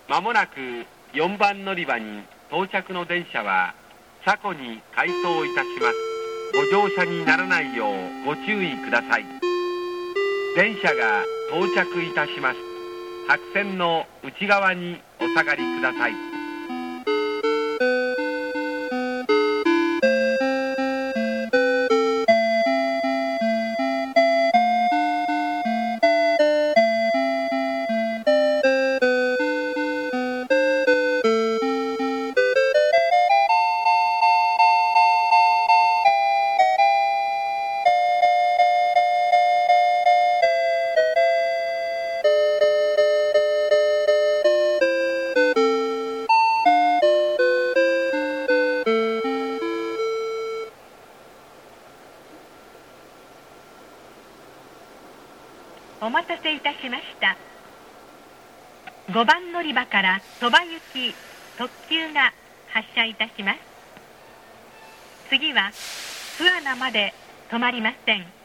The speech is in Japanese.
まもなく4番乗り場に到着の電車は車庫に回送いたします。ご乗車にならないようご注意ください。電車が到着いたします。白線の内側にお下がりください。 お待たせいたしました。5番乗り場から鳥羽行き特急が発車いたします。次は桑名まで止まりません。